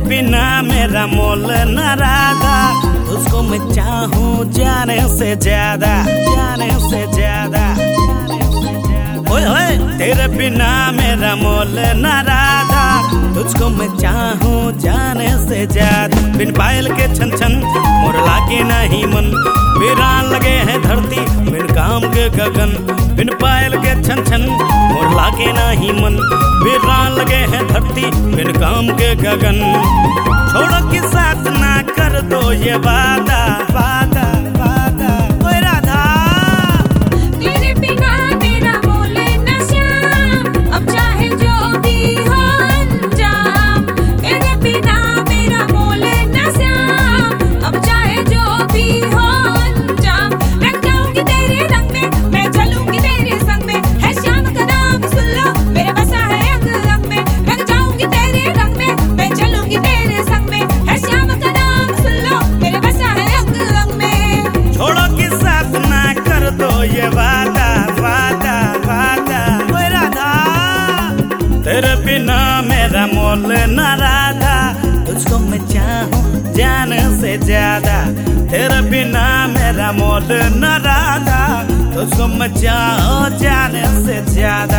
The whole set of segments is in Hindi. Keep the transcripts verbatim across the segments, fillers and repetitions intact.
बिना मेरा मोल न राधा, उसको मैं चाहूँ जाने से ज्यादा, जाने से ज्यादा। ओए ओए तेरे बिना मेरा मोल न राधा, तुझको मैं चाहूँ जाने से ज्यादा। बिन पायल के छन छन मोर लागे नहीं मन, वीरान लगे हैं धरती बिन काम के गगन। बिन पायल के छन छन मोर लागे नहीं मन, वीरान लगे हैं धरती बिन काम के गगन। छोड़ो कि साथ ना कर दो ये वादा, वादा वादा। ओए राधा तेरे बिना मेरा मोल न श्याम, अब चाहे जो भी हो अंजाम। तेरे बिना मेरा मोल न श्याम, अब चाहे जो भी हो अंजाम। रंग जाऊंगी तेरे रंग में, मैं चलूंगी तेरे संग में, है श्याम का नाम सुन लो मेरे बसा है अंग अंग में। रंग जाऊंगी तेरे रंग में, मैं चलूंगी तेरे संग में, है श्याम का नाम सुन लो मेरे बसा है अंग अंग में। छोड़ो कि साथ ना कर दो ये वादा, वादा वादा। ओए राधा तेरे बिना मेरा मोल न राधा, तुझको मैं चाहूँ जाने से ज्यादा। तेरे बिना मेरा मोल न राधा, तुझको मैं चाहूँ जाने से ज्यादा।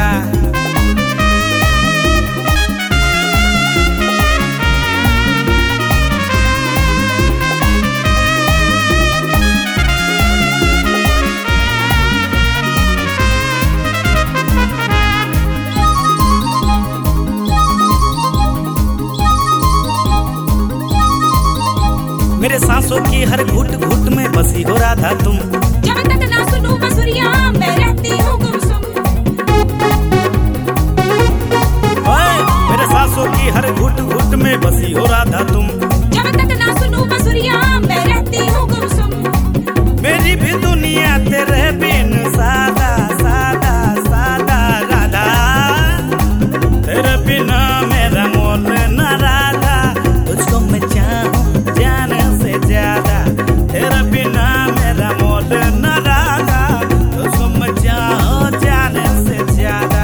मेरे सांसों की हर घुट घुट में बसी हो राधा तुम, जब तक ना सुनूं बंसुरियां मैं रहती हूँ गुमसुम। ओए मेरे सांसों की हर घुट घुट में बसी हो राधा तुम, जब तक ना सुनूं बंसुरियां मैं रहती हूँ गुमसुम। मेरी भी दुनिया तेरे बिन सादा, सादा सादा। राधा तेरे बिना मेरा मोल न राधा, तुझको मैं चाहूँ जाने से ज्यादा। तेरे बिना मेरा मोल न राधा, तुझको मैं चाहूँ जाने से ज्यादा।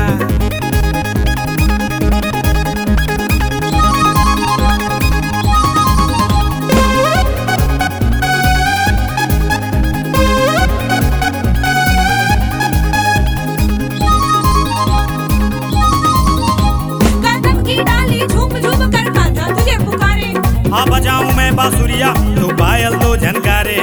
कदम की डाली झूम झूम कर राधा तुझे पुकारे, हाँ बजाऊं मैं बांसुरिया तू पायल दो झनकारे।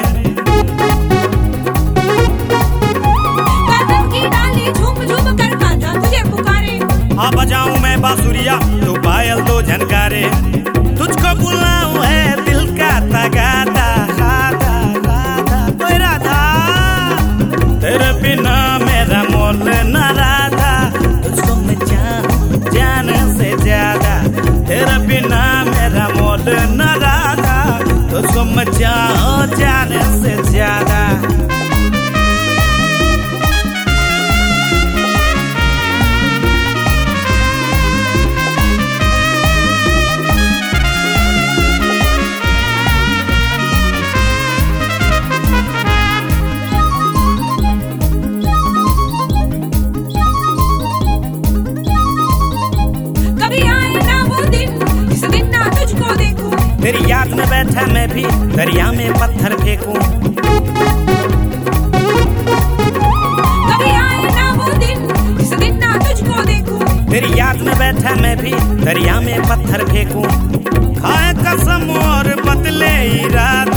कदम की डाली झूम झूम कर राधा तुझे पुकारे, हाँ बजाऊं मैं बांसुरिया तू पायल दो झनकारे। तुझको बुलाऊं है दिल का तगादा, राधा राधा। ओए राधा तेरे बिना मेरा मोल न राधा, तुझको मैं चाहूँ जाने से ज्यादा। तेरे बिना मेरा मोल न राधा, तुझको मैं चाहूँ जाने से ज्यादा। कभी आए ना वो दिन जिस दिन ना तुझको देखूं, तेरी याद में बैठा मैं भी दरिया में पत्थर फेंकूं। कभी आए ना वो दिन जिस दिन ना तुझको देखूं, तेरी याद में बैठा मैं भी दरिया में पत्थर फेंकूं। खाए कसम और बदले इरादा,